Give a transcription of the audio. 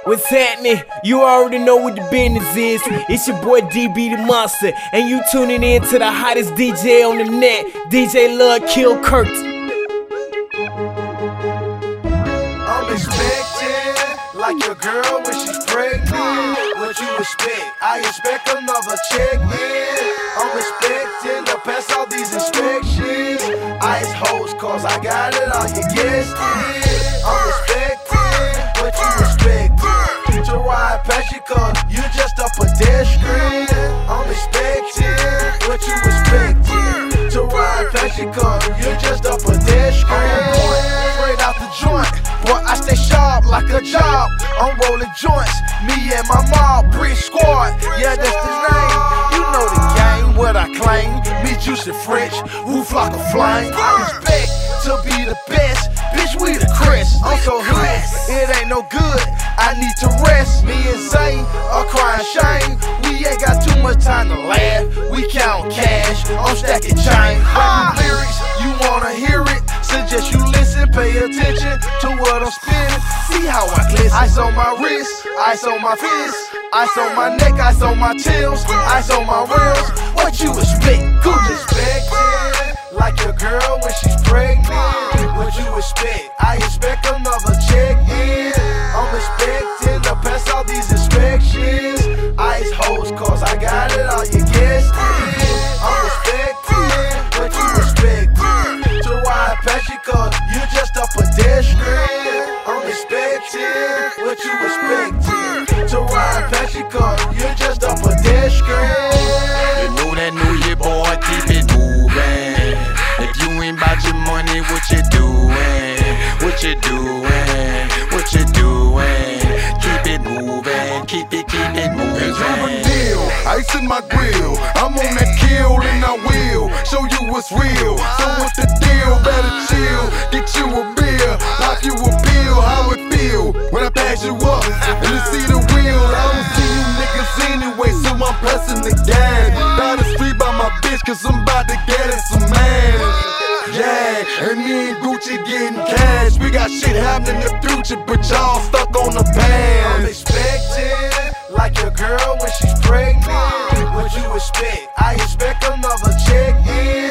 What's happening? You already know what the business is. It's your boy DB the Monster, and you tuning in to the hottest DJ on the net, DJ Love Kill Kurt. I'm expecting like your girl when she's pregnant. What you expect? I expect another check in. I'm expecting to pass all these inspections. Ice hoes, cause I got it all you guessed it. I'm expecting what you expect to ride past you cause you just a pedestrian. I'm expecting what you expecting to ride past you cause you just a pedestrian. Straight out the joint, boy I stay sharp like a job. I'm rolling joints, me and my mob, Brick Squad, yeah that's the name. You know the game, what I claim, me Juicy French, roof like a flame. I expect to be the best, bitch we the crest. I'm so hood, it ain't no good, I need to rest. Me and Zane are crying shame, we ain't got too much time to laugh. We count cash, I'm stacking change. Brand new lyrics, you wanna hear it, suggest you listen, pay attention to what I'm spinning. See how I glisten. Ice on my wrist, ice on my fist, ice on my neck, ice on my tails, ice on my rails. What you expect? Gucci expecting like your girl when she's pregnant. What you expect? I expect another check in. I'm expecting to pass all these inspections. Ice hoes, cause I got it all you guessed it. I'm expecting what you expecting to ride past you cause you just a pedestrian. I'm expecting what you expecting to ride past you cause you just a pedestrian. You know that New Year boy, keep it moving. If you ain't bout your money, what you doing? What you doing? What you doing? Keep it moving, keep it moving. It's a deal, ice in my grill. I'm on that kill and I will show you what's real. So what's the deal? Better chill, get you a beer, pop you a pill. How it feel when I pass you up and you see the wheel? I don't see you niggas anyway, so I'm pressing the gas. Down the street by my bitch, cause I'm about to get it some man. Yeah, and me and Gucci getting cash. We got shit happening in the future, but y'all stuck on the past. I'm expecting like your girl when she's pregnant. What you expect? I expect another check in.